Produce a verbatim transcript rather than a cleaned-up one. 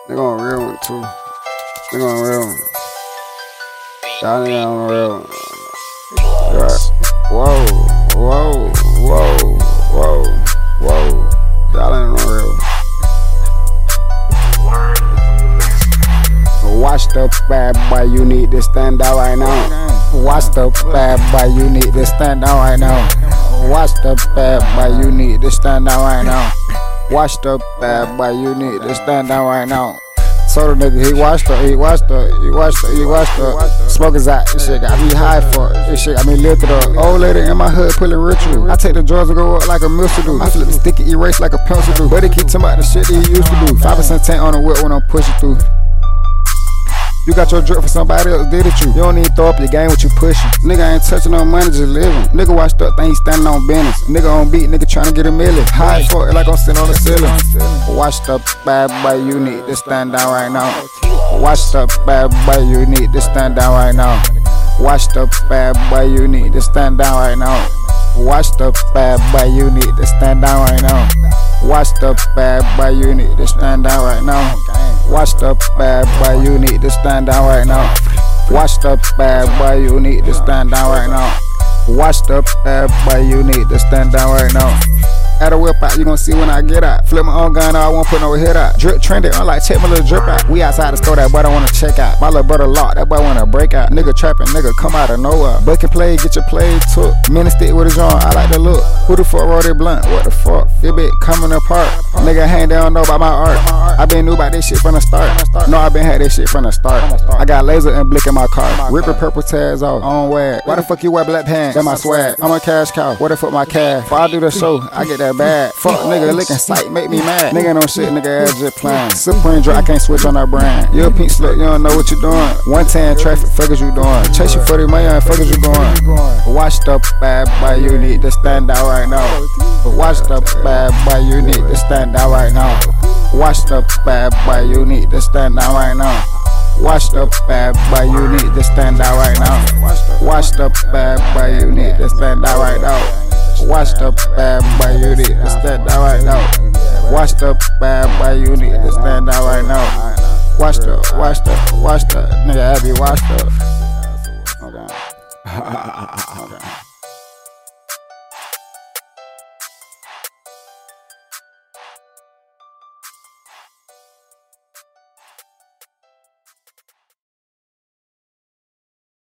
They gon' real one too. They gon' real one. Y'all niggas on the real one. Right. Whoa, whoa, whoa, whoa, whoa. Y'all ain't on the real one. Watch the bad boy, you need to stand out right now. Watch the bad boy, you need to stand out right now. Watch the bad boy, you need to stand out right now. Watch the bad boy, you need to stand out right now. Told the nigga he watched her, he watched her, he watched her, he watched her. Smokers out, this shit got me high for it. This shit got me lifted up. Old lady in my hood pulling ritual. I take the drugs and go up like a missile do. I flip the sticky erase like a pencil do. But they keep talking about the shit that he used to do. five percent tank on the whip when I'm pushing through. You got your drip for somebody else, did it you? You don't need to throw up your game what you pushing. Nigga ain't touching no money, just living. Nigga watched up, think he standing on business. Nigga on beat, nigga tryna get a million. High for it like I'm sitting on the ceiling. Watch the bad boy, you need to stand down right now. Watch the bad boy, you need to stand down right now. Watch the bad boy, you need to stand down right now. Watch the bad boy, you need to stand down right now. Watch the bad boy, you need to stand down right now. Watch the bad boy, you need to stand down right now. Watch the bad boy, you need to stand down right now. Watch the bad boy, you need to stand down right now. At a whip out, you gon' see when I get out. Flip my own gun, I won't put no hit out. Drip trending, I'm like, check my little drip out. We outside the store, that boy don't wanna check out. My little brother locked, that boy wanna break out. Nigga trapping, nigga come out of nowhere. Bucket play, get your play took. Mini stick with a joint, I like the look. Who the fuck wrote it blunt? What the fuck? It be coming apart. Nigga hang down, know about my art. I been knew about this shit from the start. No, I been had this shit from the start. I got laser and blick in my car. Ripping purple tags off, on wag. Why the fuck you wear black pants? That my swag. I'm a cash cow. What the fuck my cash? Before I do the show, I get that bag. Fuck nigga licking sight, make me mad. Nigga no shit, nigga ass just playing. Supreme drop, I can't switch on that brand. You a pink slut, you don't know what you doing. one ten traffic, fuck is you doing? Chase you for the money, fuck is you going? Watch the bad boy, you need to stand out right now. Watch the bad boy, you need to stand out right now. Watch the bad boy, you need to stand out right now. Watch the bad boy, you need to stand out right now. Watch the bad boy, you need to stand out right now. Watch the bad boy, you need to stand out right now. Watch the bad boy, you need to stand out right now. Watch the, watch the, watch the, nigga, I be watched up. Okay. Okay.